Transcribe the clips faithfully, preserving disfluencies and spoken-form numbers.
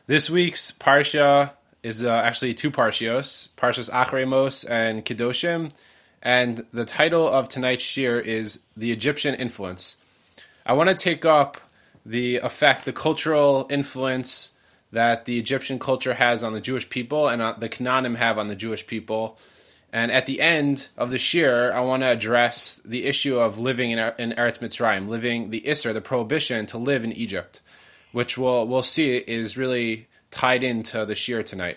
This week's parsha is uh, actually two parshios, Parshas Acharei Mos and Kedoshim, and the title of tonight's shir is The Egyptian Influence. I want to take up the effect, the cultural influence that the Egyptian culture has on the Jewish people and uh, the Canaanim have on the Jewish people. And at the end of the shir, I want to address the issue of living in, in Eretz Mitzrayim, living the Isser, the prohibition to live in Egypt, which we'll, we'll see is really tied into the shir tonight.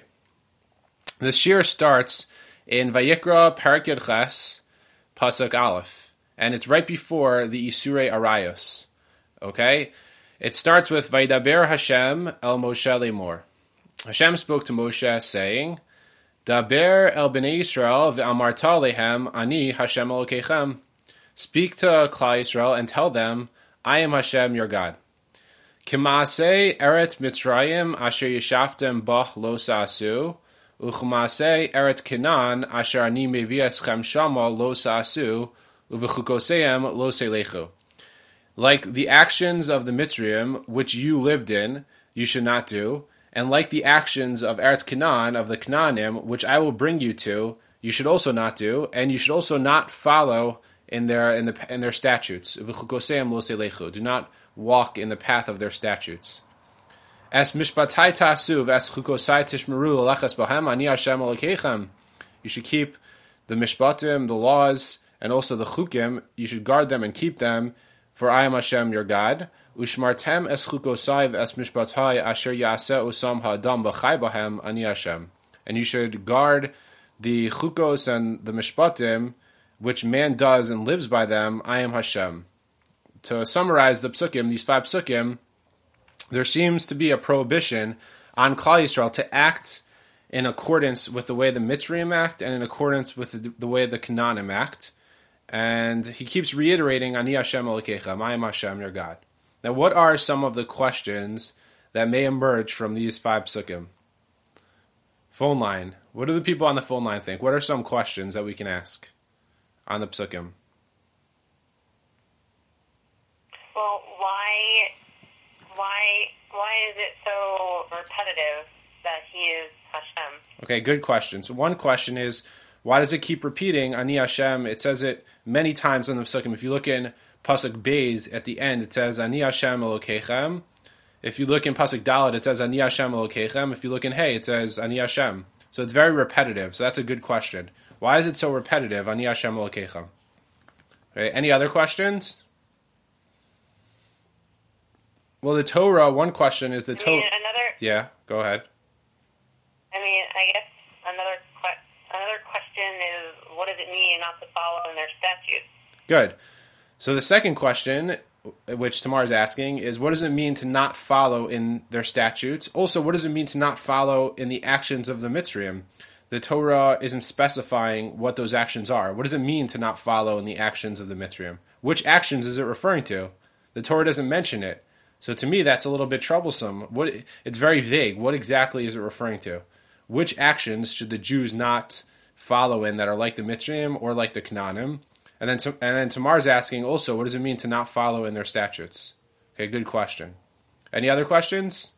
The shir starts in Vayikra Perek Yud Ches, Pasuk Aleph, and it's right before the Isurei Arayos. Okay? It starts with Vaydaber Hashem el Moshe lemor. Hashem spoke to Moshe saying, Daber el bnei Yisrael ve'amarta lehem ani Hashem Elokechem. Speak to Klal Yisrael and tell them, I am Hashem your God. K'maaseh eret Mitzrayim asher yeshaftem bach lo sa'asu, u'ch'maaseh eret Canaan asher ani mevi eschem shama lo sa'asu, u'v'chukoseim lo selechu. Like the actions of the Mitzrayim, which you lived in, you should not do, and like the actions of Eretz Canaan, of the Canaanim, which I will bring you to, you should also not do, and you should also not follow in their in the in their statutes. V'chukoseim lo selechu. Do not walk in the path of their statutes. Es mishpatai tasu v'es chukosai tishmeru l'lechas bahem ani Hashem Elokechem. You should keep the mishpatim, the laws, and also the chukim. You should guard them and keep them, for I am Hashem your God. Ushmartem es chukosai v'es mishpatai asher yaseh osam ha'adam v'chai bahem ani Hashem. And you should guard the chukos and the mishpatim, which man does and lives by them. I am Hashem. To summarize the psukim, these five psukim, there seems to be a prohibition on Klal Yisrael to act in accordance with the way the Mitzrayim act and in accordance with the, the way the Canaanim act. And he keeps reiterating, Ani Hashem Elokechem, I am Hashem your God. Now, what are some of the questions that may emerge from these five psukim? Phone line. What do the people on the phone line think? What are some questions that we can ask on the psukim? Well, why, why, why is it so repetitive that he is Hashem? Okay, good question. So one question is, why does it keep repeating Ani Hashem? It says it many times in the psukim. If you look in Pasuk Beis at the end, it says Ani Hashem Elokechem. If you look in Pasuk Dalet, it says Ani Hashem Elokechem. If you look in Hey, it says Ani Hashem. So it's very repetitive. So that's a good question. Why is it so repetitive? Ani Hashem Elokechem. Okay, any other questions? Well, the Torah, one question is the I mean, Torah. another, Yeah, go ahead. I mean, I guess another que- another question is, what does it mean not to follow in their statutes? Good. So the second question, which Tamar is asking, is what does it mean to not follow in their statutes? Also, what does it mean to not follow in the actions of the Mitzrayim? The Torah isn't specifying what those actions are. What does it mean to not follow in the actions of the Mitzrayim? Which actions is it referring to? The Torah doesn't mention it. So to me, that's a little bit troublesome. What it's very vague. What exactly is it referring to? Which actions should the Jews not follow in that are like the Mitzrayim or like the Canaanim? And then, and then Tamar's asking also, what does it mean to not follow in their statutes? Okay, good question. Any other questions?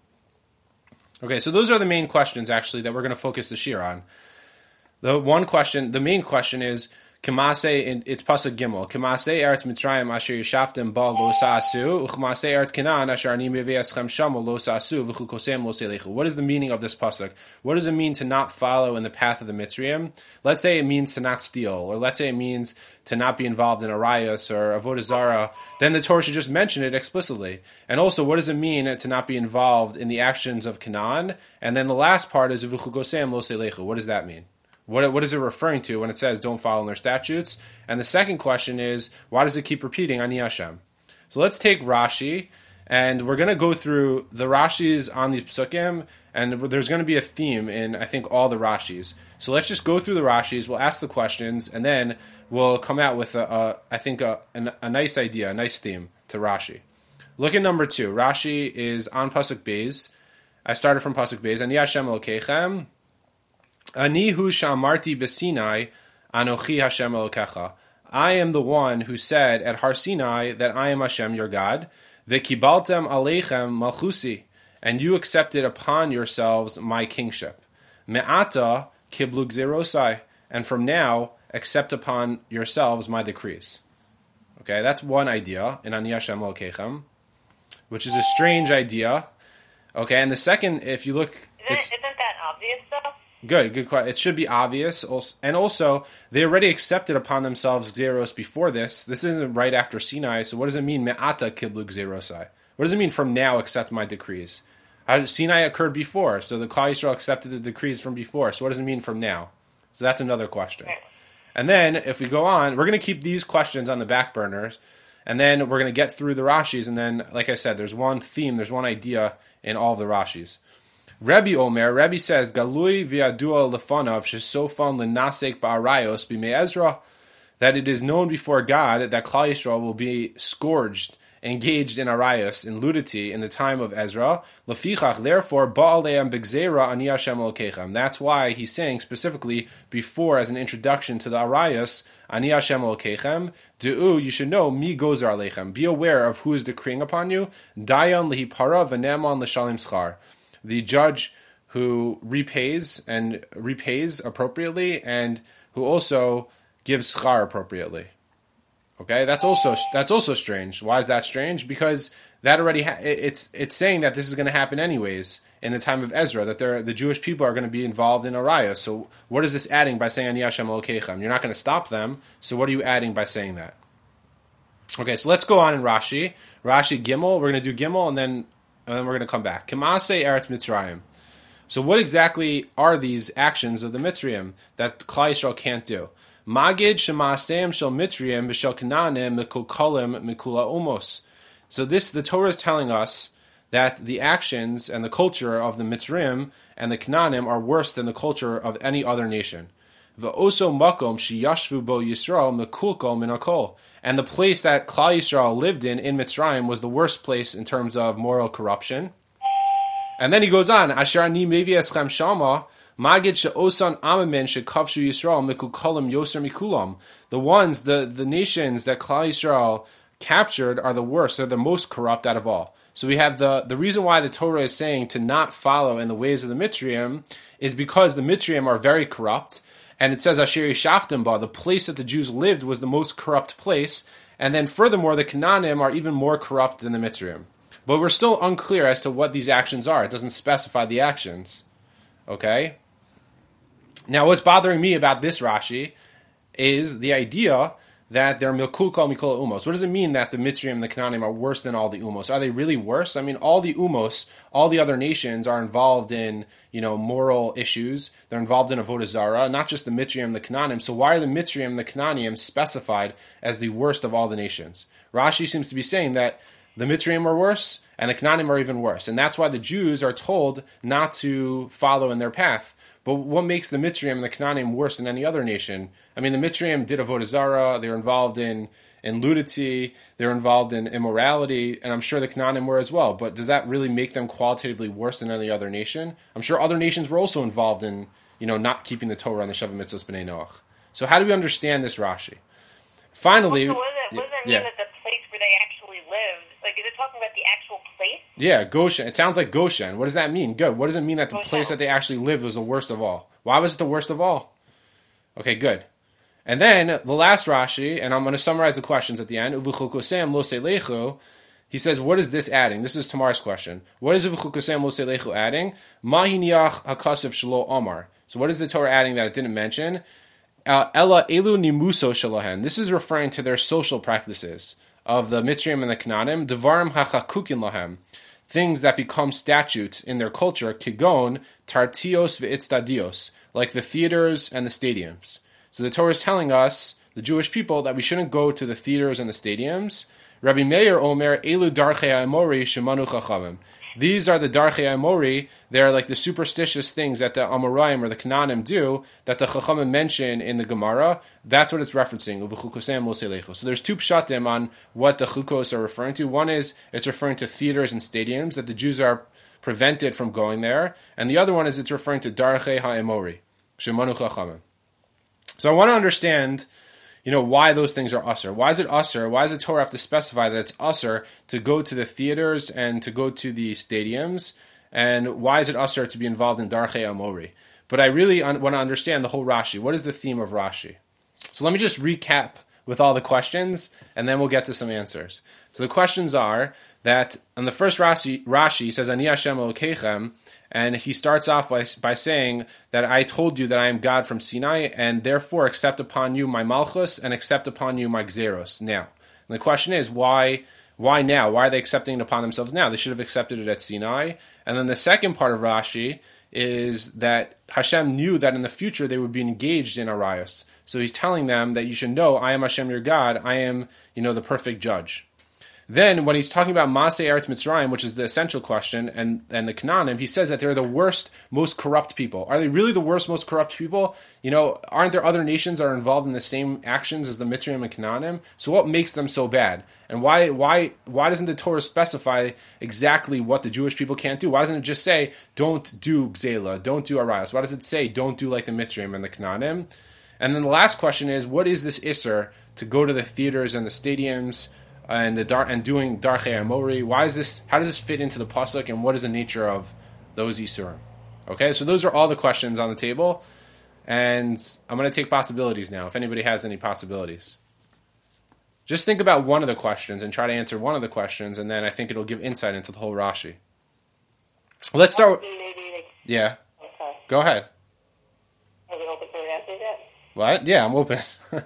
Okay, so those are the main questions actually that we're going to focus the shir on. The one question, the main question is, K'maaseh, it's Pasuk Gimel. K'maaseh Eretz Mitzrayim asher yeshaftem ba lo sa'asu, u'ch'maaseh Eretz Canaan asher ani mevei eschem shama lo sa'asu, v'chukoseim lo selechu. What is the meaning of this pasuk? What does it mean to not follow in the path of the Mitzrayim? Let's say it means to not steal, or let's say it means to not be involved in arayos or avodah zarah. Then the Torah should just mention it explicitly. And also, what does it mean to not be involved in the actions of Canaan? And then the last part is v'chukoseim lo selechu. What does that mean? What what is it referring to when it says don't follow in their statutes? And the second question is, why does it keep repeating Ani Hashem? So let's take Rashi, and we're going to go through the Rashis on these psukim, and there's going to be a theme in, I think, all the Rashis. So let's just go through the Rashis, we'll ask the questions, and then we'll come out with, a, a, I think, a, a, a nice idea, a nice theme to Rashi. Look at number two. Rashi is on Pasuk Beis. I started from Pasuk Beis. Ani Hashem Elokechem. Ani hu shamarti b'Sinai, anochi Hashem Elokecha. I am the one who said at Har Sinai that I am Hashem your God. V'kibaltem aleichem malchusi, and you accepted upon yourselves my kingship. Me'ata kiblu gzerosai, and from now accept upon yourselves my decrees. Okay, that's one idea in Ani Hashem Elokechem, which is a strange idea. Okay, and the second, if you look, isn't, it's, isn't that obvious though? Good, good question. It should be obvious, also, and also they already accepted upon themselves Gzeros before this. This isn't right after Sinai. So what does it mean? Me'ata kiblu Gzerosai. What does it mean from now accept my decrees? Uh, Sinai occurred before, so the Klal Yisrael accepted the decrees from before. So what does it mean from now? So that's another question. Okay. And then if we go on, we're going to keep these questions on the back burners, and then we're going to get through the Rashis. And then, like I said, there's one theme, there's one idea in all of the Rashis. Rebbe Omer, Rebbe says, Galui v'yadua lefanav shesofan l'nasek ba'arayos b'mei Ezra, that it is known before God that Klal Yisrael will be scourged, engaged in arayos, in nudity, in the time of Ezra. Lefichach, therefore, ba'aleim b'gzeira ani Hashem Elokechem. That's why he's saying specifically before, as an introduction to the arayos, ani Hashem Elokechem, du'u, you should know, mi gozer aleichem. Be aware of who is decreeing upon you. Dayan lihipara v'neman l'shalim schar. The judge who repays and repays appropriately, and who also gives schar appropriately. Okay, that's also that's also strange. Why is that strange? Because that already ha- it's it's saying that this is going to happen anyways in the time of Ezra, that the Jewish people are going to be involved in arayah. So what is this adding by saying Ani Hashem Elokechem? You're not going to stop them. So what are you adding by saying that? Okay, so let's go on in Rashi. Rashi Gimel. We're going to do Gimel, and then. And then we're going to come back. K'maaseh Eretz Mitzrayim. So what exactly are these actions of the Mitzrayim that Klal Yisrael can't do? Magid shemaaseim shel Mitzrayim b'shel Kanaanim mikol kolim mikula umos. So this, the Torah is telling us that the actions and the culture of the Mitzrayim and the Kanaanim are worse than the culture of any other nation. V'oso makom sheyashvu bo Yisrael mikulkol minakol. And the place that Klal Yisrael lived in, in Mitzrayim, was the worst place in terms of moral corruption. And then he goes on, Asher ani mevi eschem shama, magid she'osan amamin shekavshu Yisrael mikukolim yoser mikulam. The ones, the, the nations that Klal Yisrael captured are the worst, they're the most corrupt out of all. So we have the, the reason why the Torah is saying to not follow in the ways of the Mitzrayim is because the Mitzrayim are very corrupt. And it says, Asher Yishaftim Ba, the place that the Jews lived was the most corrupt place. And then furthermore, the Canaanim are even more corrupt than the Mitzrayim. But we're still unclear as to what these actions are. It doesn't specify the actions. Okay? Now, what's bothering me about this Rashi is the idea that they're milkul kol mikol umos. What does it mean that the Mitzrayim and the Canaanim are worse than all the umos? Are they really worse? I mean, all the umos, all the other nations are involved in, you know, moral issues. They're involved in avodah zarah, not just the Mitzrayim and the Canaanim. So why are the Mitzrayim and the Canaanim specified as the worst of all the nations? Rashi seems to be saying that the Mitzrayim are worse and the Canaanim are even worse. And that's why the Jews are told not to follow in their path. But what makes the Mitzrayim and the Canaanim worse than any other nation? I mean, the Mitzrayim did avodah zarah. They were involved in, in nudity. They were involved in immorality. And I'm sure the Canaanim were as well. But does that really make them qualitatively worse than any other nation? I'm sure other nations were also involved in, you know, not keeping the Torah and the Sheva Mitzvos B'nai Noach. So how do we understand this Rashi? Finally... Well, so what does it, what does it mean yeah. that the place where they actually lived, like, is it talking about the actual place? Yeah, Goshen. It sounds like Goshen. What does that mean? Good. What does it mean that the Goshen. place that they actually lived was the worst of all? Why was it the worst of all? Okay, good. And then the last Rashi, and I'm going to summarize the questions at the end. Uvuchukosem lo seilechu. He says, what is this adding? This is Tamar's question. What is Uvuchukosem lo seilechu adding? Mahiniach hakasif shelo omar. So what is the Torah adding that it didn't mention? Uh, Ella elu nimuso shalohen. This is referring to their social practices of the Mitzrayim and the Canaanim. Devarim hachakukin lahem. Things that become statutes in their culture. Kigon tartios ve'itztadios. Like the theaters and the stadiums. So the Torah is telling us, the Jewish people, that we shouldn't go to the theaters and the stadiums. Rabbi Meir Omer, Elu Darchei Amori Shemanu Chachamim. These are the Darchei Amori. They are like the superstitious things that the Amoraim or the Canaanim do that the Chachamim mention in the Gemara. That's what it's referencing. So there's two pshatim on what the Chukos are referring to. One is it's referring to theaters and stadiums, that the Jews are prevented from going there. And the other one is it's referring to Darchei HaEmori, Shemanu Chachamim. So I want to understand, you know, why those things are usher. Why is it usher? Why does the Torah have to specify that it's usher to go to the theaters and to go to the stadiums? And why is it usher to be involved in Darchei Amori? But I really un- want to understand the whole Rashi. What is the theme of Rashi? So let me just recap with all the questions, and then we'll get to some answers. So the questions are that on the first Rashi, Rashi says, Ani Hashem Elokeichem, and he starts off by, by saying that I told you that I am God from Sinai, and therefore accept upon you my Malchus, and accept upon you my Gzeros now. And the question is, why why now? Why are they accepting it upon themselves now? They should have accepted it at Sinai. And then the second part of Rashi is that Hashem knew that in the future they would be engaged in arayos. So he's telling them that you should know, I am Hashem your God, I am, you know, the perfect judge. Then, when he's talking about Masei Eretz Mitzrayim, which is the essential question, and, and the Canaanim, he says that they're the worst, most corrupt people. Are they really the worst, most corrupt people? You know, aren't there other nations that are involved in the same actions as the Mitzrayim and Canaanim? So what makes them so bad? And why why why doesn't the Torah specify exactly what the Jewish people can't do? Why doesn't it just say, don't do Gzela, don't do Arayos? Why does it say, don't do like the Mitzrayim and the Canaanim? And then the last question is, what is this Isser to go to the theaters and the stadiums and the dar- and doing Darchei Amori? Why is this? How does this fit into the pasuk, and what is the nature of those isurim? Okay, so those are all the questions on the table, and I'm going to take possibilities now. If anybody has any possibilities, just think about one of the questions and try to answer one of the questions, and then I think it'll give insight into the whole Rashi. Let's start. With, yeah. Okay. Go ahead. Are we open for answers yet? What? Yeah, I'm open.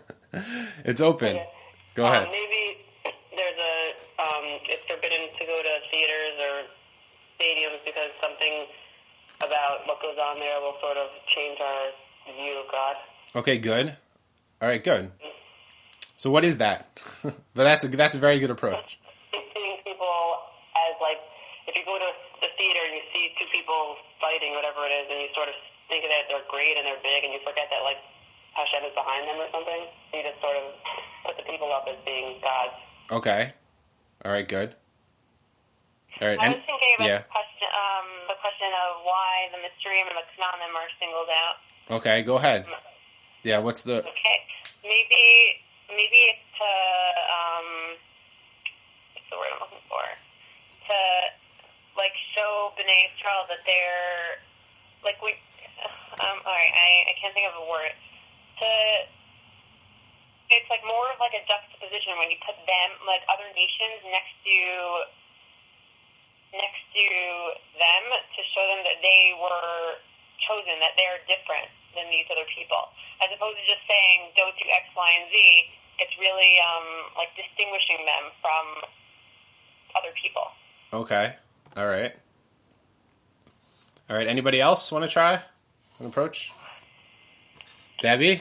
It's open. Okay. Go ahead. Um, maybe there's a, um, it's forbidden to go to theaters or stadiums because something about what goes on there will sort of change our view of God. Okay, good. All right, good. So what is that? But that's a, that's a very good approach. Seeing people as, like, if you go to the theater and you see two people fighting, whatever it is, and you sort of think that they're great and they're big, and you forget that, like, Hashem is behind them or something. You just sort of put the people up as being gods. Okay. All right, good. All right. I and, was thinking about yeah. the, question, um, the question of why the Mitzrayim and the Canaanim are singled out. Okay, go ahead. Yeah, what's the... Okay. Maybe, maybe it's to, um, what's the word I'm looking for? To, like, show B'nai Yisrael that they're, like, we, um, alright, I, I can't think of a word. To, it's like more of like a juxtaposition when you put them, like other nations, next to next to them to show them that they were chosen, that they're different than these other people, as opposed to just saying don't do X, Y, and Z. It's really um, like distinguishing them from other people. Okay. All right. All right. Anybody else want to try an approach? Debbie?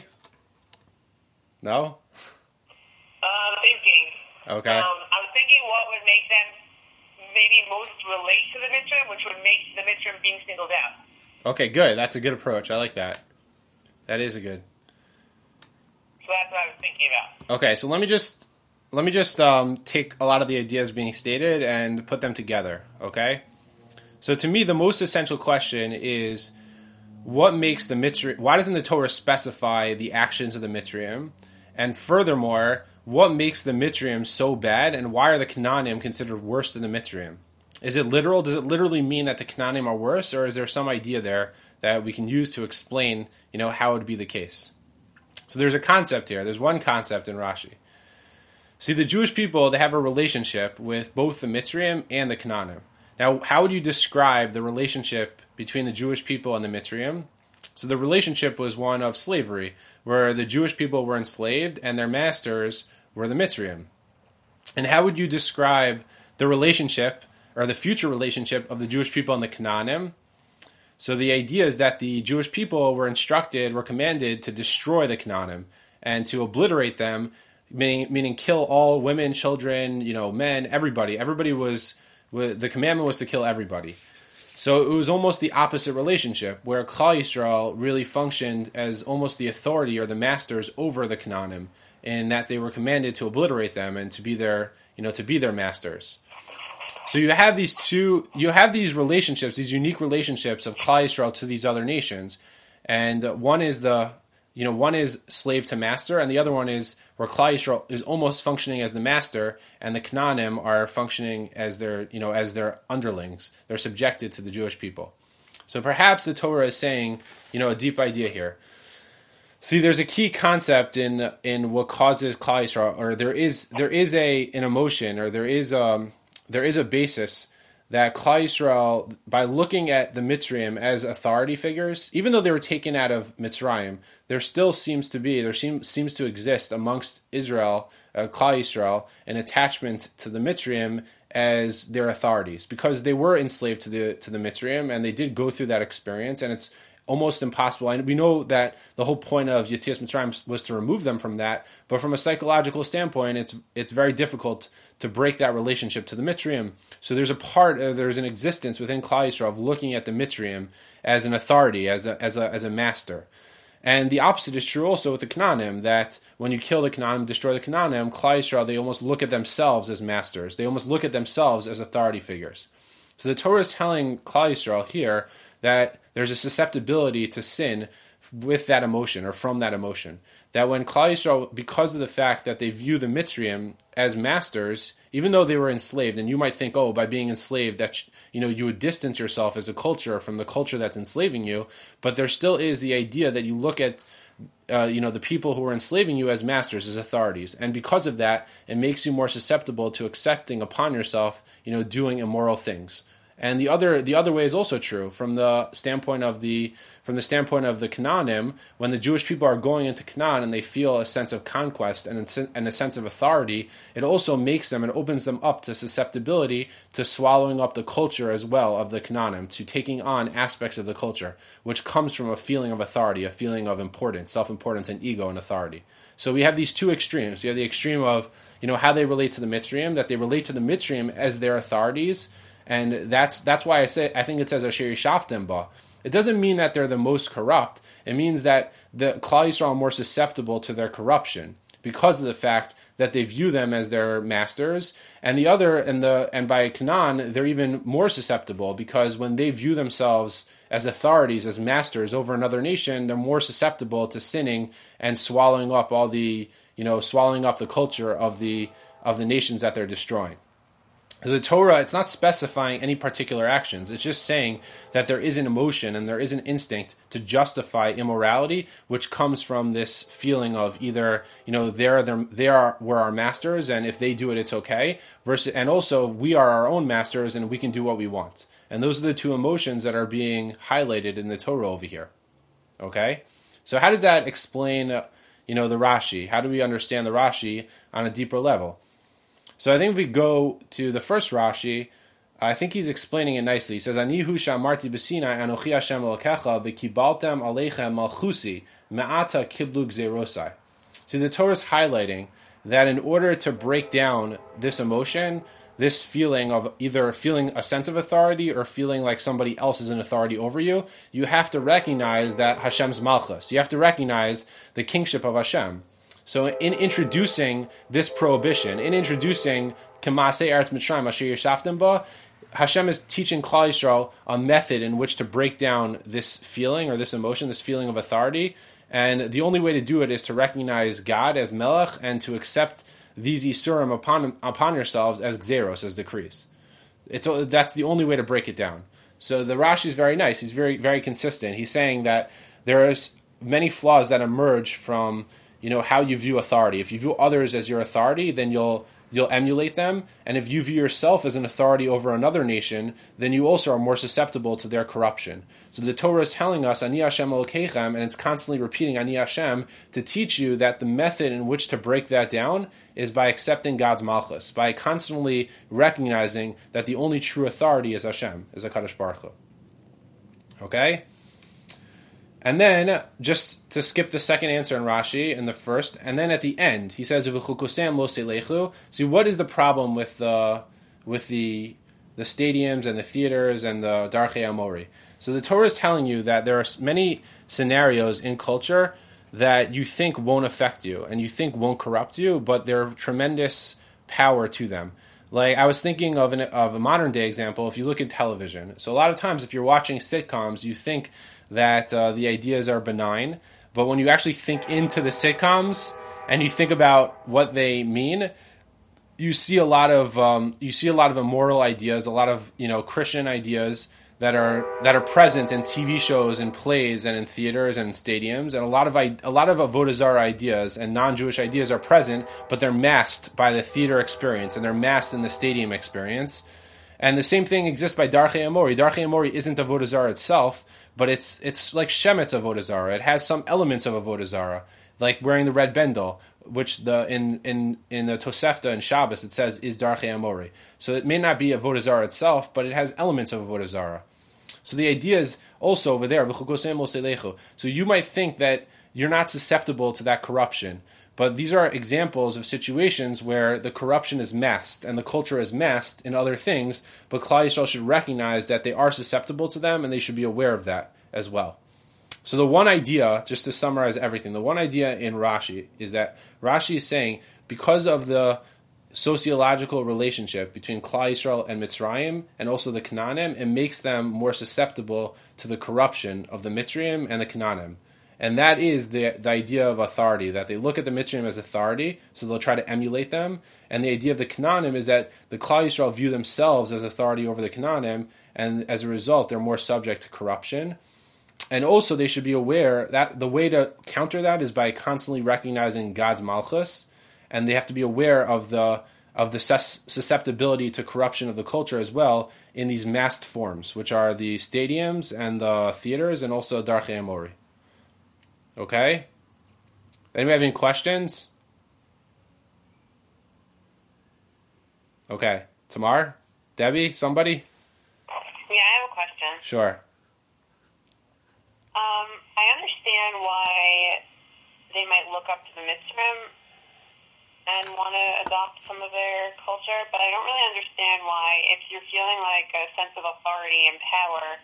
No? Um, thinking. Okay. Um, I was thinking what would make them maybe most relate to the Mitzrayim, which would make the Mitzrayim being singled out. Okay, good. That's a good approach. I like that. That is a good. So that's what I was thinking about. Okay, so let me just let me just um, take a lot of the ideas being stated and put them together. Okay. So to me, the most essential question is, what makes the Mitzrayim? Why doesn't the Torah specify the actions of the Mitzrayim? And furthermore, what makes the Mitzrayim so bad, and why are the Canaanim considered worse than the Mitzrayim? Is it literal? Does it literally mean that the Canaanim are worse, or is there some idea there that we can use to explain, you know, how it would be the case? So there's a concept here. There's one concept in Rashi. See, the Jewish people, they have a relationship with both the Mitzrayim and the Canaanim. Now, how would you describe the relationship between the Jewish people and the Mitzrayim? So the relationship was one of slavery, where the Jewish people were enslaved and their masters were the Mitzrayim. And how would you describe the relationship, or the future relationship, of the Jewish people and the Canaanim? So the idea is that the Jewish people were instructed, were commanded to destroy the Canaanim and to obliterate them, meaning, meaning kill all women, children, you know, men, everybody. Everybody was... The commandment was to kill everybody. So it was almost the opposite relationship, where Klal Yisrael really functioned as almost the authority or the masters over the Canaanim, in that they were commanded to obliterate them and to be their, you know, to be their masters. So you have these two, you have these relationships, these unique relationships of Klal Yisrael to these other nations, and one is the you know, one is slave to master, and the other one is where Klal Yisrael is almost functioning as the master, and the Canaanim are functioning as their, you know, as their underlings. They're subjected to the Jewish people. So perhaps the Torah is saying, you know, a deep idea here. See, there's a key concept in in what causes Klal Yisrael, or there is there is a an emotion, or there is um there is a basis that Klal Yisrael, by looking at the Mitzrayim as authority figures, even though they were taken out of Mitzrayim, there still seems to be, there seem, seems to exist amongst Israel, uh, Klal Yisrael, an attachment to the Mitzrayim as their authorities, because they were enslaved to the to the Mitzrayim, and they did go through that experience, and it's almost impossible. And we know that the whole point of Yetzias Mitzrayim was to remove them from that, but from a psychological standpoint, it's it's very difficult to break that relationship to the Mitzrayim. So there's a part, uh, there's an existence within Klal Yisrael of looking at the Mitzrayim as an authority, as a as a as a master. And the opposite is true also with the Canaanim, that when you kill the Canaanim, destroy the Canaanim, Klal Yisrael, they almost look at themselves as masters. They almost look at themselves as authority figures. So the Torah is telling Klal Yisrael here that there's a susceptibility to sin with that emotion, or from that emotion. That when Klal Yisrael, because of the fact that they view the Mitzrayim as masters, even though they were enslaved, and you might think, oh, by being enslaved, that you know you would distance yourself as a culture from the culture that's enslaving you, but there still is the idea that you look at uh, you know the people who are enslaving you as masters, as authorities, and because of that, it makes you more susceptible to accepting upon yourself, you know, doing immoral things. And the other the other way is also true from the standpoint of the from the standpoint of the Canaanim. When the Jewish people are going into Canaan and they feel a sense of conquest and and a sense of authority, it also makes them and opens them up to susceptibility to swallowing up the culture as well of the Canaanim, to taking on aspects of the culture, which comes from a feeling of authority, a feeling of importance, self-importance, and ego and authority. So we have these two extremes. We have the extreme of, you know, how they relate to the Mitzrayim, that they relate to the Mitzrayim as their authorities. And that's that's why I say I think it says Asher Yishaftem Ba. It doesn't mean that they're the most corrupt. It means that the Klal Yisrael are more susceptible to their corruption because of the fact that they view them as their masters. And the other and the and by Canaan, they're even more susceptible, because when they view themselves as authorities, as masters over another nation, they're more susceptible to sinning and swallowing up all the you know swallowing up the culture of the of the nations that they're destroying. The Torah, it's not specifying any particular actions. It's just saying that there is an emotion and there is an instinct to justify immorality, which comes from this feeling of either, you know, they're, they're, they are we're our masters, and if they do it, it's okay. Versus, and also, we are our own masters and we can do what we want. And those are the two emotions that are being highlighted in the Torah over here. Okay? So how does that explain, uh, you know, the Rashi? How do we understand the Rashi on a deeper level? So I think if we go to the first Rashi, I think he's explaining it nicely. He says, "Ani hu shamarti b'Sinai anochi Hashem Elokecha v'kibaltem aleichem malchusi me'ata kiblu gzeirosai." See, the Torah is highlighting that in order to break down this emotion, this feeling of either feeling a sense of authority or feeling like somebody else is an authority over you, you have to recognize that Hashem's malchus. You have to recognize the kingship of Hashem. So in introducing this prohibition, in introducing K'maaseh Eretz Mitzrayim Asher Yishaftem Ba, Hashem is teaching Klal Yisrael a method in which to break down this feeling or this emotion, this feeling of authority. And the only way to do it is to recognize God as Melech and to accept these Isurim upon upon yourselves as Gzeros, as decrees. It's, that's the only way to break it down. So the Rashi is very nice. He's very, very consistent. He's saying that there is many flaws that emerge from, you know, how you view authority. If you view others as your authority, then you'll you'll emulate them. And if you view yourself as an authority over another nation, then you also are more susceptible to their corruption. So the Torah is telling us, Ani Hashem Elokeichem, and it's constantly repeating Ani Hashem, to teach you that the method in which to break that down is by accepting God's malchus, by constantly recognizing that the only true authority is Hashem, is HaKadosh Baruch Hu. Okay? And then, just to skip the second answer in Rashi and the first, and then at the end, he says, "V'chukosem lo seilechu." See, what is the problem with the with the the stadiums and the theaters and the Darchei Amori? So the Torah is telling you that there are many scenarios in culture that you think won't affect you and you think won't corrupt you, but there are tremendous power to them. Like, I was thinking of an of a modern day example. If you look at television, so a lot of times if you're watching sitcoms, you think that uh, the ideas are benign, but when you actually think into the sitcoms and you think about what they mean, you see a lot of um, you see a lot of immoral ideas, a lot of you know Christian ideas that are that are present in T V shows and plays and in theaters and in stadiums, and a lot of a lot of Avodah Zarah ideas and non-Jewish ideas are present, but they're masked by the theater experience and they're masked in the stadium experience. And the same thing exists by Darchei Amori. Darchei Amori isn't Avodah Zarah itself, but it's it's like Shemetz Avodah Zarah. It has some elements of Avodah Zarah, like wearing the red bendel, which the in in in the Tosefta and Shabbos it says is Darchei Amori. So it may not be Avodah Zarah itself, but it has elements of Avodah Zarah. So the idea is also over there. So you might think that you're not susceptible to that corruption, but these are examples of situations where the corruption is masked and the culture is masked in other things, but Klal Yisrael should recognize that they are susceptible to them and they should be aware of that as well. So the one idea, just to summarize everything, the one idea in Rashi is that Rashi is saying because of the sociological relationship between Klal Yisrael and Mitzrayim and also the Canaanim, it makes them more susceptible to the corruption of the Mitzrayim and the Canaanim. And that is the the idea of authority, that they look at the Mitzrayim as authority, so they'll try to emulate them. And the idea of the Canaanim is that the Klal Yisrael view themselves as authority over the Canaanim, and as a result, they're more subject to corruption. And also, they should be aware that the way to counter that is by constantly recognizing God's Malchus, and they have to be aware of the of the sus- susceptibility to corruption of the culture as well in these masked forms, which are the stadiums and the theaters, and also Darchei Amori. Okay? Anybody have any questions? Okay. Tamar? Debbie? Somebody? Yeah, I have a question. Sure. Um, I understand why they might look up to the Mitzrayim and want to adopt some of their culture, but I don't really understand why, if you're feeling like a sense of authority and power,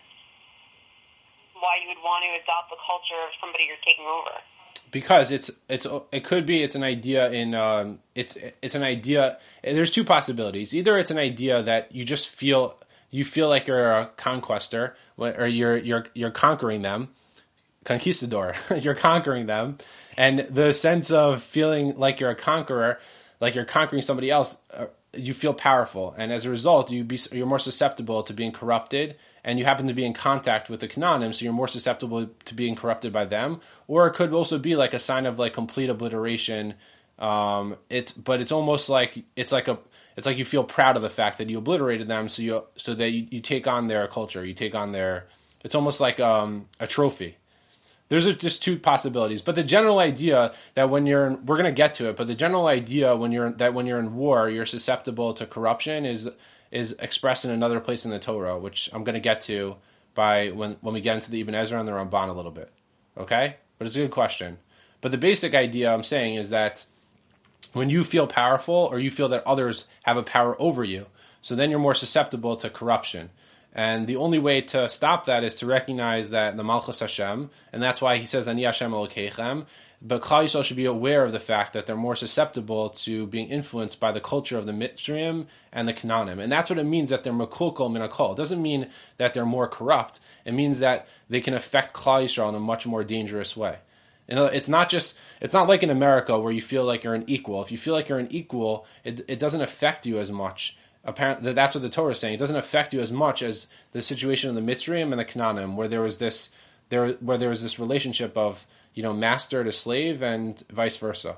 why you would want to adopt the culture of somebody you're taking over. Because it's it's it could be it's an idea in um, it's it's an idea. There's two possibilities. Either it's an idea that you just feel you feel like you're a conquestor, or you're you're you're conquering them, conquistador. You're conquering them, and the sense of feeling like you're a conqueror, like you're conquering somebody else, uh, you feel powerful, and as a result, you be you're more susceptible to being corrupted. And you happen to be in contact with the Canaanim, so you're more susceptible to being corrupted by them. Or it could also be like a sign of like complete obliteration. Um, it's but it's almost like it's like a it's like you feel proud of the fact that you obliterated them, so you so that you, you take on their culture, you take on their. It's almost like um, a trophy. There's just two possibilities, but the general idea that when you're in, we're going to get to it, but the general idea when you're that when you're in war, you're susceptible to corruption is. is expressed in another place in the Torah, which I'm going to get to by when, when we get into the Ibn Ezra and the Ramban a little bit. Okay? But it's a good question. But the basic idea I'm saying is that when you feel powerful or you feel that others have a power over you, so then you're more susceptible to corruption. And the only way to stop that is to recognize that the Malchus Hashem, and that's why he says, Ani Hashem Elokeichem, but Klal Yisrael should be aware of the fact that they're more susceptible to being influenced by the culture of the Mitzrayim and the Canaanim. And that's what it means that they're Mekulkol Min HaKol. It doesn't mean that they're more corrupt. It means that they can affect Klal Yisrael in a much more dangerous way. You know, it's not just, it's not like in America where you feel like you're an equal. If you feel like you're an equal, it, it doesn't affect you as much. Apparently, that's what the Torah is saying. It doesn't affect you as much as the situation of the Mitzrayim and the Canaanim, where there was this, there, where there was this relationship of, you know, master to slave and vice versa.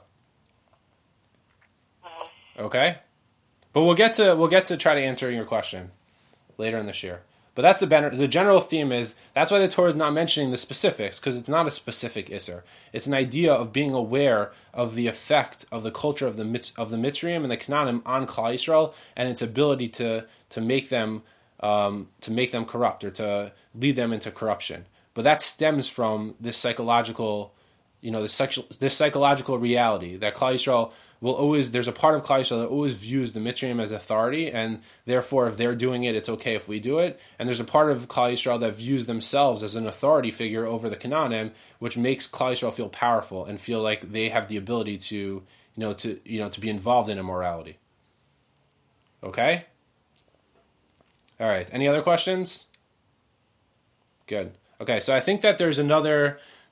Okay, but we'll get to we'll get to try to answer your question later in this year. But that's the ben- the general theme is that's why the Torah is not mentioning the specifics, because it's not a specific isser. It's an idea of being aware of the effect of the culture of the Mitz- of the Mitzrayim and the Canaanim on Klal Yisrael and its ability to to make them um, to make them corrupt or to lead them into corruption. But that stems from this psychological, you know, this sexual, this psychological reality that Klal Yisrael will always, there's a part of Klal Yisrael that always views the Mitzrayim as authority, and therefore if they're doing it, it's okay if we do it. And there's a part of Klal Yisrael that views themselves as an authority figure over the Canaanim, which makes Klal Yisrael feel powerful and feel like they have the ability to, you know, to you know to be involved in immorality. Okay? All right. Any other questions? Good. Okay, so I think that there's another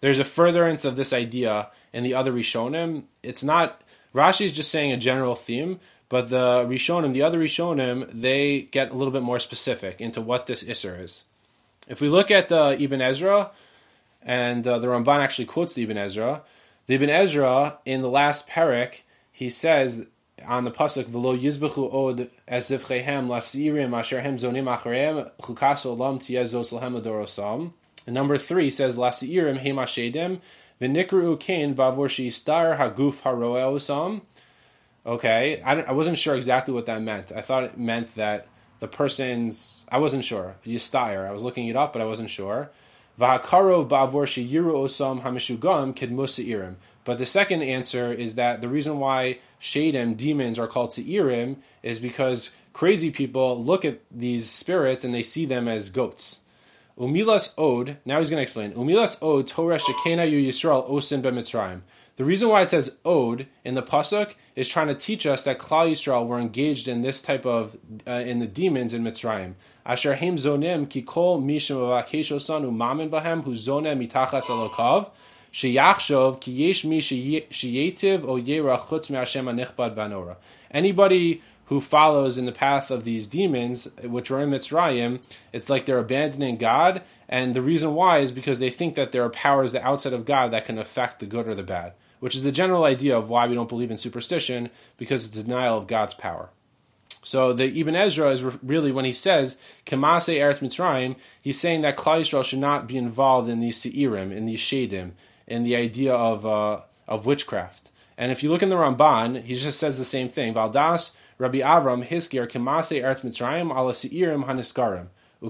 there's a furtherance of this idea in the other Rishonim. It's not, Rashi is just saying a general theme, but the Rishonim, the other Rishonim, they get a little bit more specific into what this Isser is. If we look at the Ibn Ezra, and uh, the Ramban actually quotes the Ibn Ezra, the Ibn Ezra, in the last parak, he says on the pasuk, "V'lo yizbechu od ezivchehem lasirim asher hem zonim achareim chukas olam tiyezos lahem adorosam." And number three says, "Lasirim hem ashedim v'nikru kain bavor sheistar haguf haroeosam." Okay, I, I wasn't sure exactly what that meant. I thought it meant that the person's, I wasn't sure, yistar. I was looking it up, but I wasn't sure. V'hakarov ba'avor sheyiru osam hamishugam kidmus seirim. But the second answer is that the reason why shadim, demons, are called seirim is because crazy people look at these spirits and they see them as goats. Umilas od, now he's going to explain. Umilas od Torah shekena yu Yisrael osin b'Mitzrayim. The reason why it says od in the pasuk is trying to teach us that Klal Yisrael were engaged in this type of, uh, in the demons in Mitzrayim. Asher heim zonim ki kol mishim avakesh osan umamin bahem hu zonem mitachas alokav sheyachshov ki yesh mi sheyetiv o yera chutz me'ashem anichbad vanora. Anybody who follows in the path of these demons, which are in Mitzrayim, it's like they're abandoning God, and the reason why is because they think that there are powers outside of God that can affect the good or the bad, which is the general idea of why we don't believe in superstition, because it's a denial of God's power. So the Ibn Ezra is really, when he says, Kemase Eretz Mitzrayim, he's saying that Klal Yisrael should not be involved in these Seirim, in these Shadim, in the idea of uh, of witchcraft. And if you look in the Ramban, he just says the same thing. Valdas Rabbi Avram Hiskir Kemase Eretz Mitzrayim ala Seirim Haniskarim.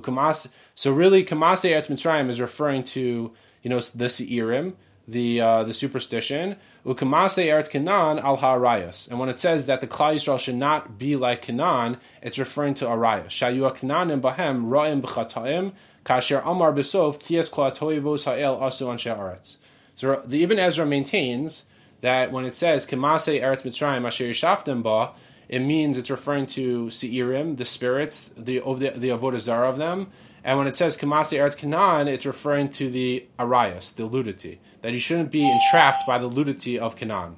So really, Kemase Eretz Mitzrayim is referring to, you know, the Seirim, the uh, the superstition. Ukamase Eretz Canaan al ha'arayas. And when it says that the Klal Yisrael should not be like Canaan, it's referring to arayas. Shayu Canaanim bahem ra'im b'chataim kasher amar b'sov kiyas kol ha'toivos ha'el asu anshe aretz. So the Ibn Ezra maintains that when it says Kemase Eretz Mitzrayim asher yishaftem ba, it means it's referring to Seirim, the spirits, the of the, the avodah zarah of them. And when it says Kemase Eretz Canaan, it's referring to the arayas, the ludity, that you shouldn't be entrapped by the ludity of Canaan.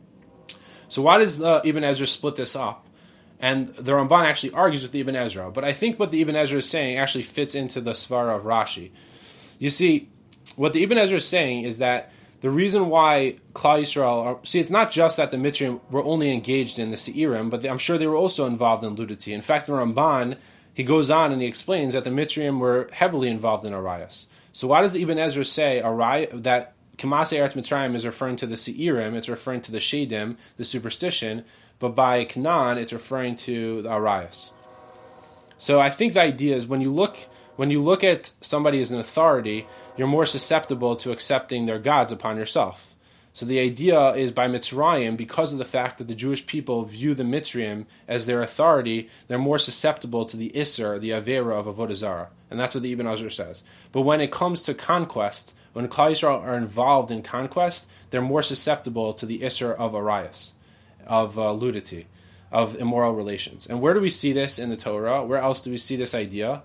So why does uh, Ibn Ezra split this up? And the Ramban actually argues with the Ibn Ezra, but I think what the Ibn Ezra is saying actually fits into the svara of Rashi. You see, what the Ibn Ezra is saying is that the reason why Klal Yisrael, are, see, it's not just that the Mitzrayim were only engaged in the Seirim, but they, I'm sure they were also involved in ludity. In fact, the Ramban, he goes on and he explains that the Mitzrayim were heavily involved in arayas. So why does the Ibn Ezra say aray, that Kemase Eretz Mitzrayim is referring to the Seirim, it's referring to the Shadim, the superstition, but by Canaan, it's referring to the arayas. So I think the idea is when you look when you look at somebody as an authority, you're more susceptible to accepting their gods upon yourself. So the idea is by Mitzrayim, because of the fact that the Jewish people view the Mitzrayim as their authority, they're more susceptible to the Isser, the Avera of Avodah Zarah. And that's what the Ibn Ezra says. But when it comes to conquest, when Klal Yisrael are involved in conquest, they're more susceptible to the Isser of Arayas, of uh, ludity, of immoral relations. And where do we see this in the Torah? Where else do we see this idea?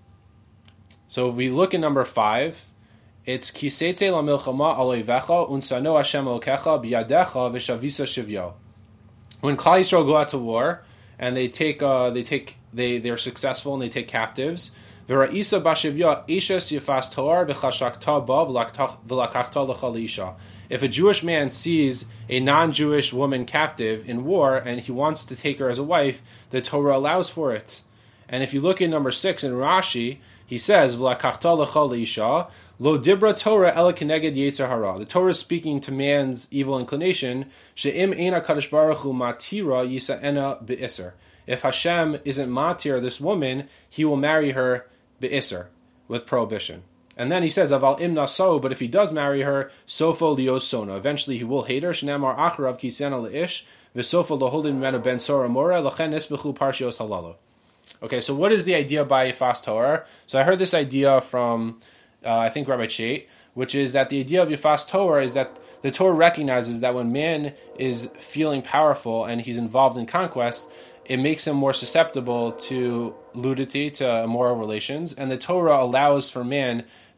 So if we look at number five, it's Kiseitze la milchama aloivecha unsano Hashem elokecha biyadecha v'shavisa shivyo. When Klal Yisrael go out to war and they take, uh, they take, they they're successful and they take captives. V'ra'isa b'shivyo ishes yifas toar v'chashakta ba v'lakachta l'chalisha. If a Jewish man sees a non-Jewish woman captive in war and he wants to take her as a wife, the Torah allows for it. And if you look at number six in Rashi, he says, "V'lakachta l'chalisha." Lo dibra Torah ela keneged yetzer hara. The Torah is speaking to man's evil inclination. She'im eina kadosh baruch hu matira yisa'ena be'isser. If Hashem isn't matir this woman, He will marry her be'isser, with prohibition. And then he says, "Aval im naso," but if he does marry her, sofo lios sona. Eventually he will hate her. Shnamar acharav kisena leish v'sofo loholdin menu ben sora mora lachen nisbechu parshios halalo. Okay, so what is the idea by Yifas Torah? So I heard this idea from Uh, I think Rabbi Chait, which is that the idea of Yifas Torah is that the Torah recognizes that when man is feeling powerful and he's involved in conquest, it makes him more susceptible to ludity, to immoral relations, and the Torah allows for man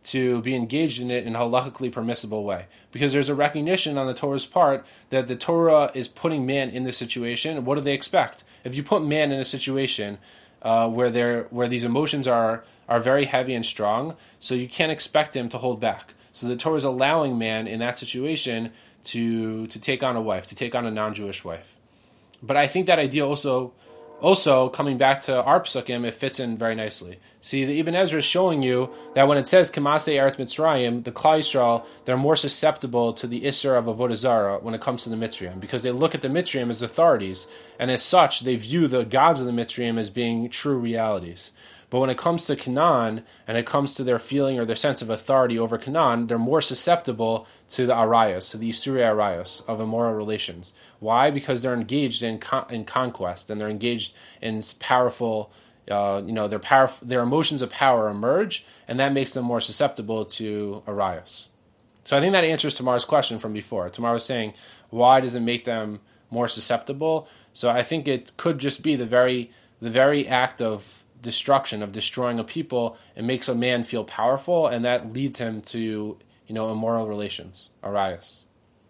to be engaged in it in a halakhically permissible way. Because there's a recognition on the Torah's part that the Torah is putting man in this situation. What do they expect? If you put man in a situation uh, where there where these emotions are are very heavy and strong, so you can't expect him to hold back. So the Torah is allowing man in that situation to to take on a wife, to take on a non-Jewish wife. But I think that idea also, also coming back to our psukim, it fits in very nicely. See, the Ibn Ezra is showing you that when it says Kemasei Eretz Mitzrayim, the Klal Yisrael, they're more susceptible to the Isser of Avodah Zarah when it comes to the Mitzrayim, because they look at the Mitzrayim as authorities, and as such, they view the gods of the Mitzrayim as being true realities. But when it comes to Canaan, and it comes to their feeling or their sense of authority over Canaan, they're more susceptible to the arayos, to the Isurei arayos of immoral relations. Why? Because they're engaged in con- in conquest, and they're engaged in powerful, uh, you know, their power, their emotions of power emerge, and that makes them more susceptible to arayos. So I think that answers Tamar's question from before. Tamar was saying, why does it make them more susceptible? So I think it could just be the very the very act of destruction, of destroying a people. It makes a man feel powerful, and that leads him to, you know, immoral relations, arayos.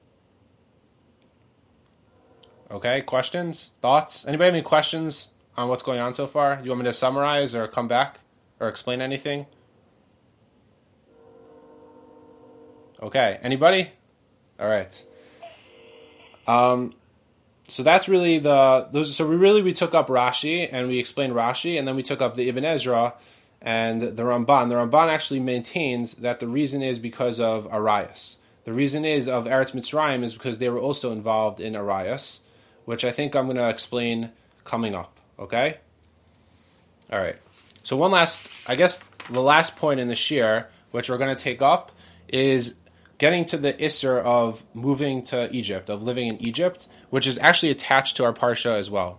Okay, questions, thoughts? Anybody have any questions on what's going on so far? You want me to summarize or come back or explain anything? Okay, anybody? All right. Um. So that's really the those. So we really we took up Rashi and we explained Rashi, and then we took up the Ibn Ezra and the Ramban. The Ramban actually maintains that the reason is because of arayos. The reason is of Eretz Mitzrayim is because they were also involved in arayos, which I think I'm going to explain coming up. Okay. All right. So one last, I guess, the last point in the shir, which we're going to take up, is getting to the Isser of moving to Egypt, of living in Egypt, which is actually attached to our Parsha as well.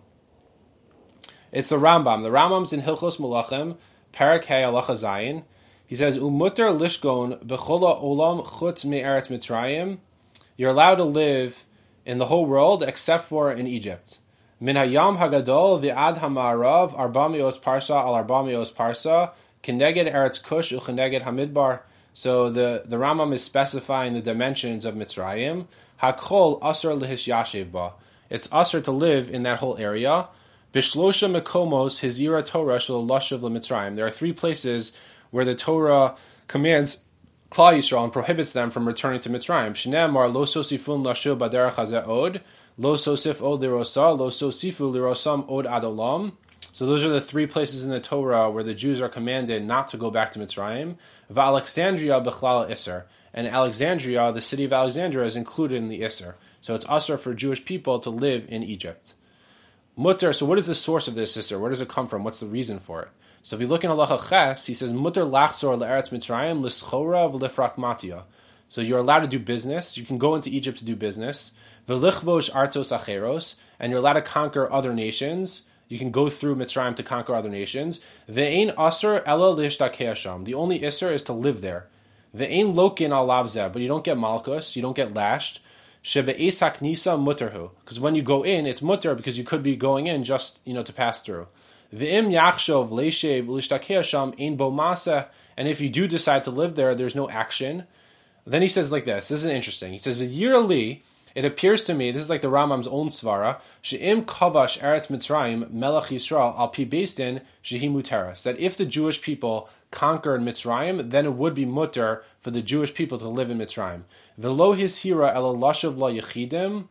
It's the Rambam. The Rambam's in Hilchos Melachim, Perek Hey Halacha Zayin. He says, Umuter lishgon b'chola olam chutz me'eretz Mitzrayim. You're allowed to live in the whole world except for in Egypt. Min hayam hagadol v'ad ha'ma'arav arba mi'os parsa al arba mi'os parsa kineged eretz kush u'chineged hamidbar. So the, the Rambam is specifying the dimensions of Mitzrayim. Hakol asr lehish yashev ba. It's asr to live in that whole area. Bishlosha mekomos hizira Torah shel lashav leMitzrayim. There are three places where the Torah commands Klal Yisrael and prohibits them from returning to Mitzrayim. Shneamar lo sosifun lashav baderach hazeh od, lo sosif od lirosa, lo sosifu lirosam od adolam. So those are the three places in the Torah where the Jews are commanded not to go back to Mitzrayim. V'Alexandria b'chlal Isser. And Alexandria, the city of Alexandria, is included in the Isser. So it's Isser for Jewish people to live in Egypt. Mutter, so what is the source of this Isser? Where does it come from? What's the reason for it? So if you look in Halacha Ches, he says, Mutter lachzor le'eretz Mitzrayim l'schora v'lifrak matya. So you're allowed to do business. You can go into Egypt to do business. V'lichvosh artos acheros. And you're allowed to conquer other nations. You can go through Mitzrayim to conquer other nations. Ve'ein asur ela lishtakei hasham. The only isser is to live there. Ve'ein lokin al lavzeh, but you don't get malchus, you don't get lashed. Shebe'es haknisa mutterhu, because when you go in, it's mutter because you could be going in just, you know, to pass through. Ve'im yachshov leishev lishtakei hasham ein bo maseh, and if you do decide to live there, there's no action. Then he says like this. This is interesting. He says yearly. It appears to me, this is like the Rambam's own svara, she'im kavash eretz Mitzrayim melech Yisrael al pi beis-din shehi muteras, that if the Jewish people conquered Mitzrayim, then it would be mutter for the Jewish people to live in Mitzrayim. Velo hishira ela lashav la yechidim,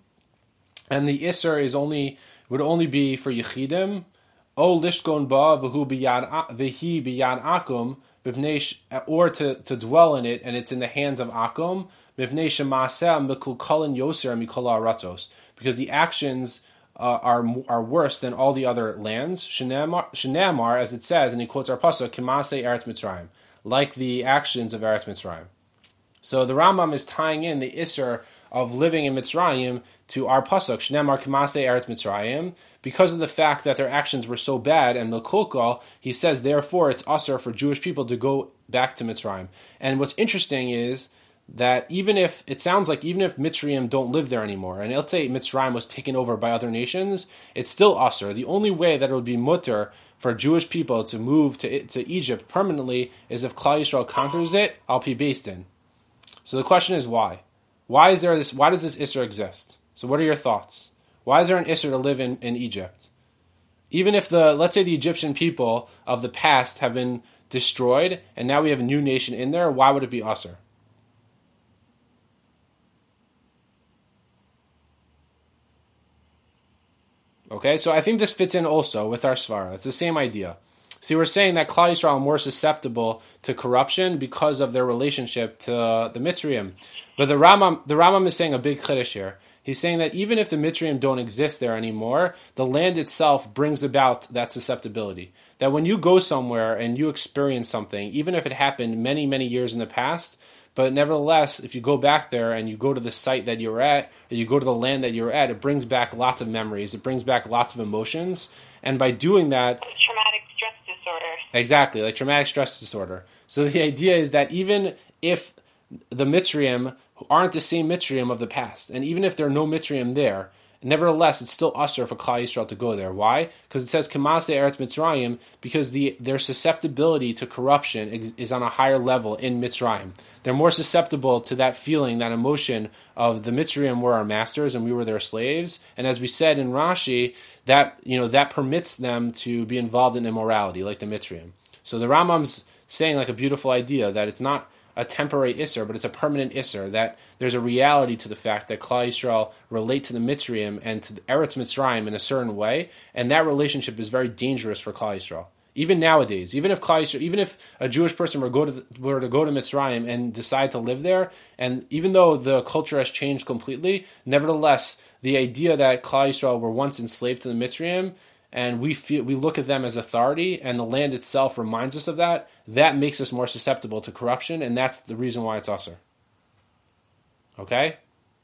and the Isser is only would only be for yechidim. O lishgon ba v'hu biyad v'hi biyad akum, or to, to dwell in it, and it's in the hands of akum. Because the actions uh, are are worse than all the other lands. Shenamar, as it says, and he quotes our pasuk, Kemasei Eretz Mitzrayim, like the actions of Eretz Mitzrayim. So the Rambam is tying in the Isser of living in Mitzrayim to our pasuk, Shenamar Kemasei Eretz Mitzrayim, because of the fact that their actions were so bad, and Mekulkal, he says, therefore it's Asr for Jewish people to go back to Mitzrayim. And what's interesting is that even if, it sounds like even if Mitzrayim don't live there anymore, and let's say Mitzrayim was taken over by other nations, it's still Asr. The only way that it would be mutter for Jewish people to move to to Egypt permanently is if Klal Yisrael conquers it, Al Pi Beis Din. So the question is why? Why is there this? Why does this Isser exist? So what are your thoughts? Why is there an Isser to live in, in Egypt? Even if the, let's say the Egyptian people of the past have been destroyed, and now we have a new nation in there, why would it be Isser? Okay, so I think this fits in also with our Svara. It's the same idea. See, we're saying that Klal Yisrael are more susceptible to corruption because of their relationship to the Mitzrayim. But the Rambam, the Rambam is saying a big chiddush here. He's saying that even if the Mitzrayim don't exist there anymore, the land itself brings about that susceptibility. That when you go somewhere and you experience something, even if it happened many, many years in the past, but nevertheless, if you go back there and you go to the site that you were at, or you go to the land that you were at, it brings back lots of memories. It brings back lots of emotions. And by doing that... Traumatic stress disorder. Exactly, like traumatic stress disorder. So the idea is that even if the Mitzrayim aren't the same Mitzrayim of the past, and even if there are no Mitzrayim there, nevertheless, it's still usher for Klal Yisrael to go there. Why? Because it says K'maseh Eretz Mitzrayim, because the their susceptibility to corruption is, is on a higher level in Mitzrayim. They're more susceptible to that feeling, that emotion of the Mitzrayim were our masters and we were their slaves. And as we said in Rashi, that you know that permits them to be involved in immorality, like the Mitzrayim. So the Rambam's saying like a beautiful idea that it's not a temporary Isser, but it's a permanent Isser, that there's a reality to the fact that Klal Yisrael relate to the Mitzrayim and to the Eretz Mitzrayim in a certain way, and that relationship is very dangerous for Klal Yisrael. Even nowadays, even if Klal Yisrael, even if a Jewish person were, go to, were to go to Mitzrayim and decide to live there, and even though the culture has changed completely, nevertheless, the idea that Klal Yisrael were once enslaved to the Mitzrayim, and we feel we look at them as authority, and the land itself reminds us of that, that makes us more susceptible to corruption, and that's the reason why it's usher. Okay?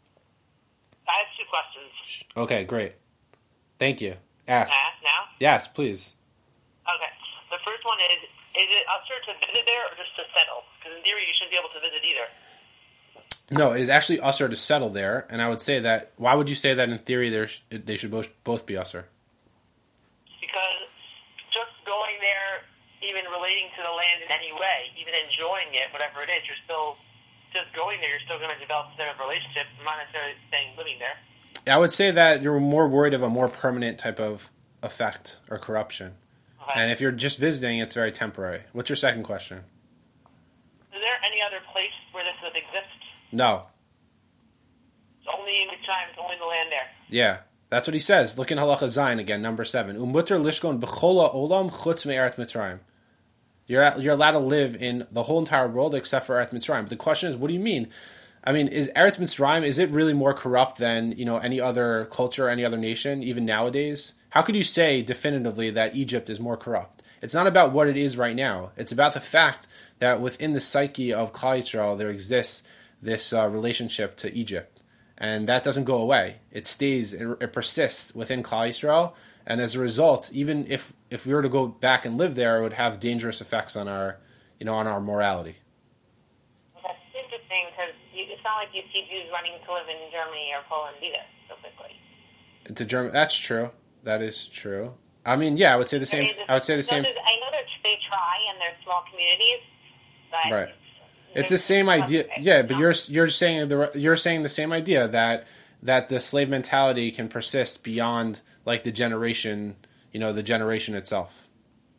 I have two questions. Okay, great. Thank you. Ask. Can I ask now? Yes, please. Okay. The first one is, is it usher to visit there or just to settle? Because in theory, you shouldn't be able to visit either. No, it's actually usher to settle there, and I would say that, why would you say that in theory they should both, both be usher? Because just going there, even relating to the land in any way, even enjoying it, whatever it is, you're still, just going there, you're still going to develop a set of relationships, not necessarily saying living there. I would say that you're more worried of a more permanent type of effect or corruption. Okay. And if you're just visiting, it's very temporary. What's your second question? Is there any other place where this would exist? No. It's only in Mitzrayim, it's only in the land there. Yeah. That's what he says. Look in Halacha Zayin again, number seven. Umutter lishkon b'chola olam chutz me'eretz Mitzrayim. You're you're allowed to live in the whole entire world except for Eretz Mitzrayim. But the question is, what do you mean? I mean, is Eretz Mitzrayim, is it really more corrupt than, you know, any other culture, any other nation, even nowadays? How could you say definitively that Egypt is more corrupt? It's not about what it is right now. It's about the fact that within the psyche of Klal Yisrael there exists this uh, relationship to Egypt. And that doesn't go away. It stays, it, it persists within Klal Yisrael, and as a result, even if, if we were to go back and live there, it would have dangerous effects on our, you know, on our morality. That's interesting because it's not like you see Jews running to live in Germany or Poland either, so quickly. To Germany, that's true. That is true. I mean, yeah, I would say the same. I would say the same. I know that they try and they're small communities, but right. It's the same idea, yeah. But you're you're saying the you're saying the same idea that that the slave mentality can persist beyond like the generation, you know, the generation itself.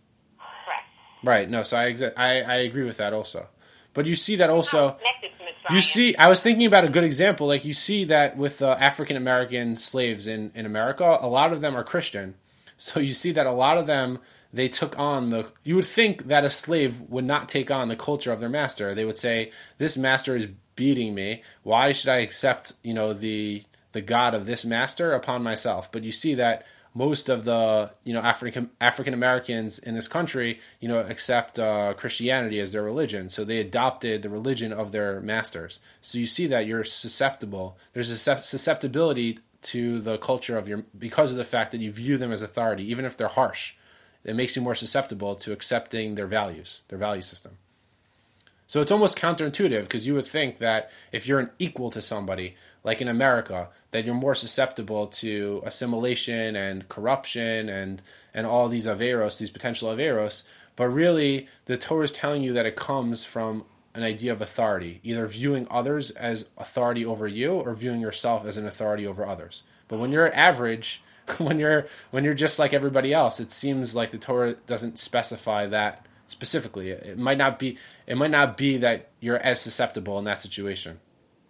Right. Right. No. So I exa- I I agree with that also. But you see that also. You see, I was thinking about a good example. Like you see that with uh, African American slaves in in America, a lot of them are Christian. So you see that a lot of them. They took on the... You would think that a slave would not take on the culture of their master. They would say, this master is beating me. Why should I accept, you know, the the God of this master upon myself? But you see that most of the, you know, African African Americans in this country, you know, accept uh, Christianity as their religion. So they adopted the religion of their masters. So you see that you're susceptible. There's a susceptibility to the culture of your... because of the fact that you view them as authority, even if they're harsh. It makes you more susceptible to accepting their values, their value system. So it's almost counterintuitive, because you would think that if you're an equal to somebody, like in America, that you're more susceptible to assimilation and corruption and, and all these averos, these potential averos. But really, the Torah is telling you that it comes from an idea of authority, either viewing others as authority over you or viewing yourself as an authority over others. But when you're average, when you're when you're just like everybody else, it seems like the Torah doesn't specify that specifically. It might not be it might not be that you're as susceptible in that situation.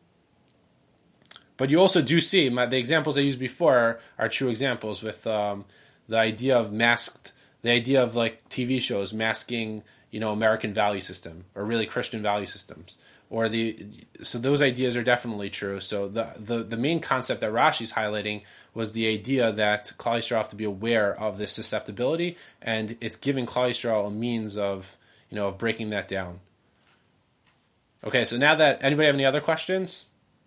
But you also do see, my, the examples I used before are, are true examples, with um, the idea of masked, the idea of like T V shows masking, you know, American value system, or really Christian value systems, or the so those ideas are definitely true. So the the, the main concept that Rashi's highlighting was the idea that Klal Yisrael have to be aware of this susceptibility, and it's giving Klal Yisrael a means of, you know, of breaking that down. Okay, so now that, anybody have any other questions?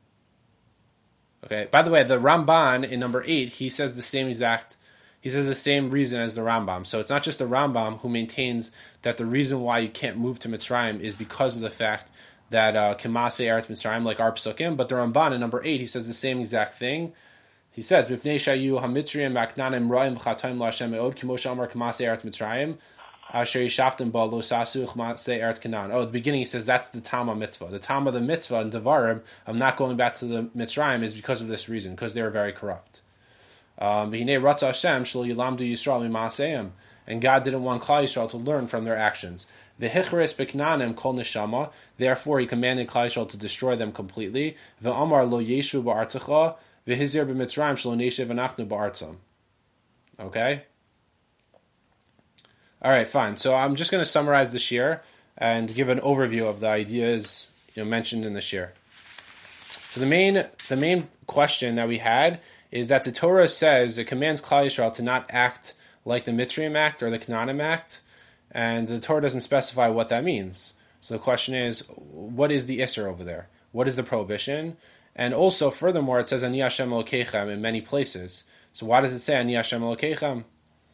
Okay, by the way, the Ramban in number eight, he says the same exact, he says the same reason as the Rambam. So it's not just the Rambam who maintains that the reason why you can't move to Mitzrayim is because of the fact that Kemasei Eretz Mitzrayim, like our Psukim, but the Ramban in number eight, he says the same exact thing. He says, "B'pnei shayu hamitzrayim maknanim roim chatoim laHashem meod kimo she'amar Kemasei Eretz Mitzrayim asher yishaftem ba lo sasu Kemasei Eretz Canaan." Oh, at the beginning he says that's the Tama mitzvah. The Tama of the mitzvah in Devarim of not going back to the Mitzrayim is because of this reason, because they were very corrupt. Um, and God didn't want Klal Yisrael to learn from their actions. V'hichris b'knanim kol neshama. Therefore, he commanded Klal Yisrael to destroy them completely. V'amar lo yeshu ba'artzecha v'hizir b'mitzrayim shelo neshev anachnu ba'artzam. Okay. All right, fine. So I'm just going to summarize the shir and give an overview of the ideas, you know, mentioned in the shir. So the main the main question that we had is that the Torah says it commands Klal Yisrael to not act like the Mitzrayim Act or the Canaanim Act, and the Torah doesn't specify what that means. So the question is, what is the Isser over there? What is the prohibition? And also, furthermore, it says Ani Hashem Elokeichem in many places. So why does it say Ani Hashem Elokeichem?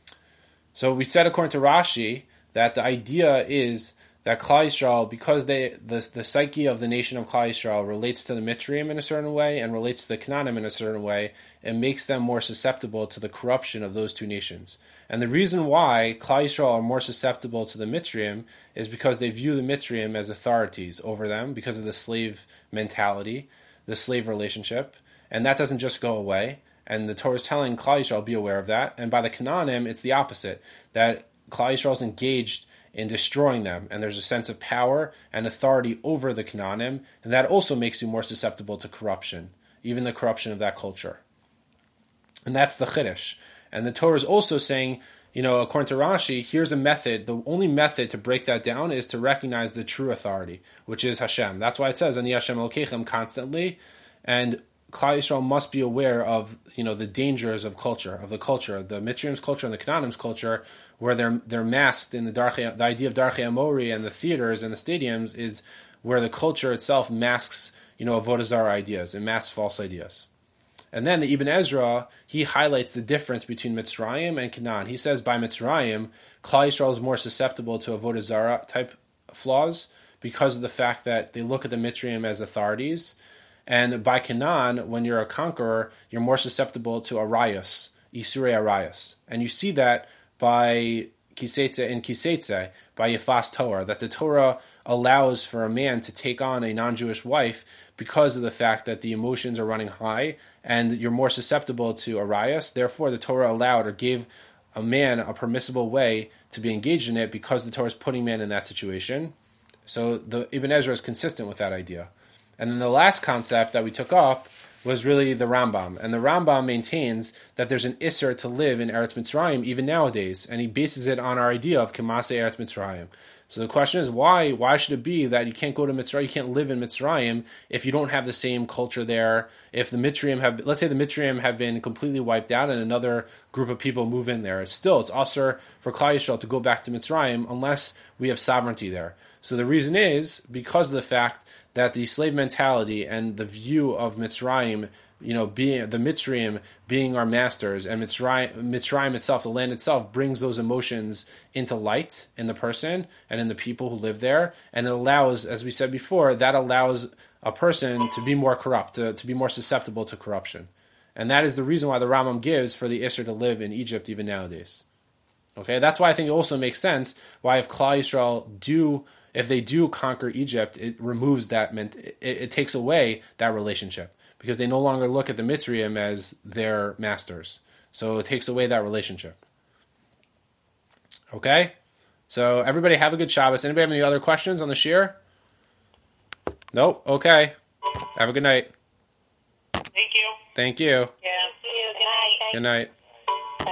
So we said, according to Rashi, that the idea is that Klal Yisrael, because they the the psyche of the nation of Klal Yisrael relates to the Mitzrayim in a certain way and relates to the Canaanim in a certain way, it makes them more susceptible to the corruption of those two nations. And the reason why Klal Yisrael are more susceptible to the Mitzrayim is because they view the Mitzrayim as authorities over them because of the slave mentality, the slave relationship, and that doesn't just go away. And the Torah is telling Klal Yisrael, be aware of that. And by the Canaanim, it's the opposite, that Klal Yisrael is engaged in destroying them, and there's a sense of power and authority over the Canaanim, and that also makes you more susceptible to corruption, even the corruption of that culture. And that's the Chiddush. And the Torah is also saying, you know, according to Rashi, here's a method. The only method to break that down is to recognize the true authority, which is Hashem. That's why it says, Ani Hashem Elokeichem constantly, and Klal Yisrael must be aware of, you know, the dangers of culture, of the culture, the Mitzrayim's culture and the Canaanim's culture, where they're they're masked in the Darchei, the idea of Darchei Amori and the theaters and the stadiums is where the culture itself masks, you know, Avodah Zarah ideas and masks false ideas. And then the Ibn Ezra, he highlights the difference between Mitzrayim and Canaan. He says by Mitzrayim, Klal Yisrael is more susceptible to Avodah Zarah type flaws because of the fact that they look at the Mitzrayim as authorities. And by Canaan, when you're a conqueror, you're more susceptible to arayos, isurei arayos. And you see that by Kisetze and Kisetze, by Yefas Torah, that the Torah allows for a man to take on a non-Jewish wife because of the fact that the emotions are running high and you're more susceptible to arayos. Therefore, the Torah allowed or gave a man a permissible way to be engaged in it because the Torah is putting man in that situation. So the Ibn Ezra is consistent with that idea. And then the last concept that we took up was really the Rambam. And the Rambam maintains that there's an Isser to live in Eretz Mitzrayim even nowadays. And he bases it on our idea of Kemasei Eretz Mitzrayim. So the question is, why Why should it be that you can't go to Mitzrayim, you can't live in Mitzrayim if you don't have the same culture there? If the Mitzrayim have, let's say the Mitzrayim have been completely wiped out and another group of people move in there. It's still, it's usher for Klal Yisrael to go back to Mitzrayim unless we have sovereignty there. So the reason is because of the fact that the slave mentality and the view of Mitzrayim you know, being the Mitzrayim being our masters, and Mitzrayim, Mitzrayim itself, the land itself, brings those emotions into light in the person and in the people who live there, and it allows, as we said before, that allows a person to be more corrupt, to, to be more susceptible to corruption. And that is the reason why the Rambam gives for the Isser to live in Egypt even nowadays. Okay, that's why I think it also makes sense why if Klal Yisrael do, if they do conquer Egypt, it removes that, it, it takes away that relationship, because they no longer look at the Mitzrayim as their masters. So it takes away that relationship. Okay? So everybody have a good Shabbos. Anybody have any other questions on the shir? Nope? Okay. Have a good night. Thank you. Thank you. Yeah. See you. Good night. Good night.